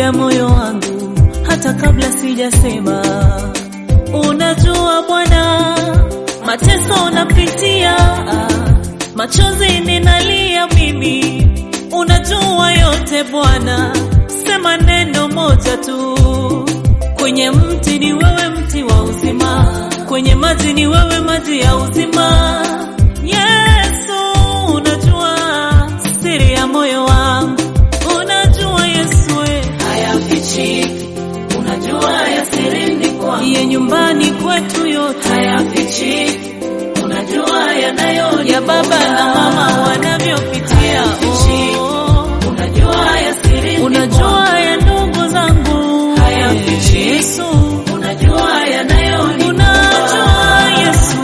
ya moyo wangu hata kabla sijasema. Unajua Bwana, mateso napitia, machozi ninalia mimi. Unajua yote Bwana, sema neno moja tu. Kwenye mti ni wewe mti wa uzima, kwenye maji ni wewe maji ya uzima. Yesu, unajua siri ya moyo wangu. Unajua Yesu, hayafichiki. Unajua ya sirini kwangu, ya nyumbani kwetu yote hayafichiki. Unajua yanayo ya baba na mama wanavyopitia. Unajua ya sirini, unajua ya ndugu zangu, hayafichiki. Yesu, unajua yanayo, unajua Yesu,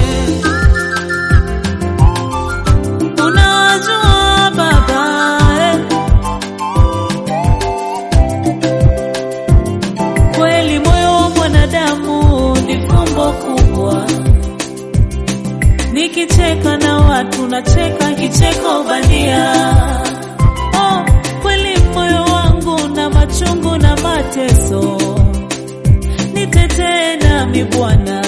unajua Baba. Kweli moyo wa mwanadamu ni fumbo kubwa. Nikicheka na watu nacheka kicheko bandia. Oh, kweli moyo wangu na machungu na mateso, nitetee nami Bwana.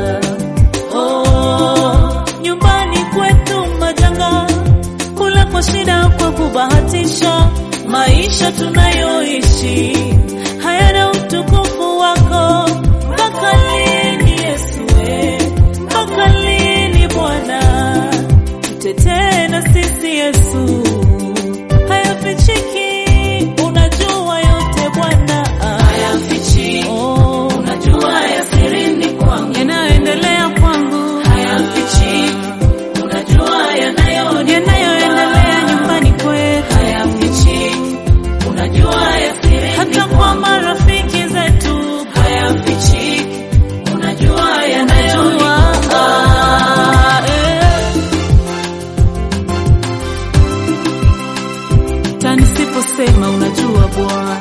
Oh, nyumbani kwetu majanga, kula kwa shida kwa kubahatisha. Maisha tunayoishi hayana utukufu wako. Mpaka lini Yesu, mpaka lini Bwana? Tutetee na sisi Yesu, hayafichiki. Unajua yote Bwana, hayafichiki. Unajua ya sirini kwangu, yanayoendelea kwangu, hayafichiki. Unajua yanayoendelea nyumbani kwetu, hayafichiki. Unajua ya sirini, hata kwa marafiki zetu, hayafichiki. Unajua yanayonikumba. Nisiposema unajua Bwana.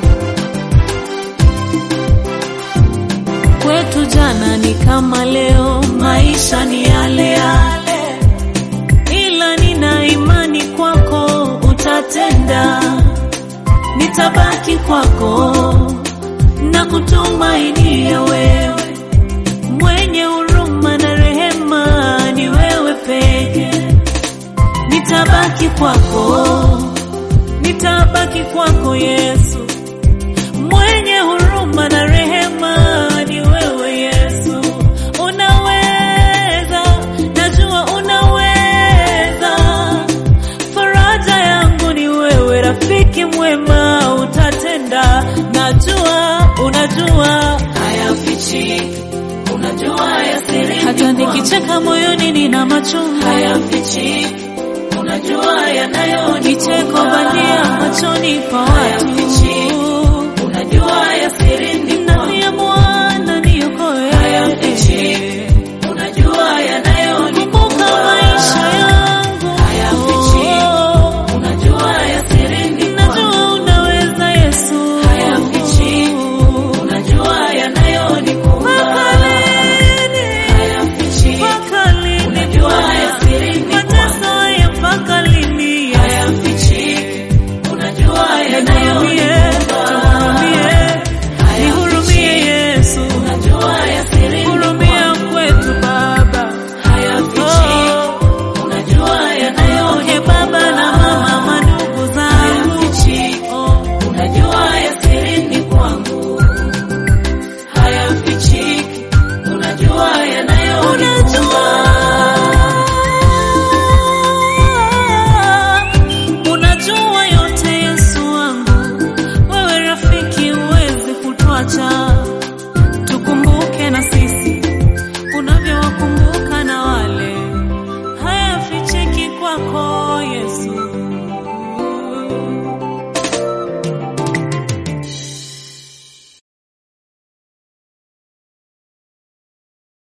Kwetu jana ni kama leo, maisha ni yale yale, ila nina imani kwako utatenda. Nitabaki kwako na kutumainia wewe, mwenye huruma na rehema ni wewe peke. Nitabaki kwako, nitabaki kwako Yesu, mwenye huruma na rehema ni wewe Yesu. Unaweza, najua unaweza, faraja yangu ni wewe, rafiki mwema utatenda. Najua, unajua hayafichiki. Unajua ya sirini, hata nikicheka moyoni nina machungu, hayafichiki. Unajua yanayoni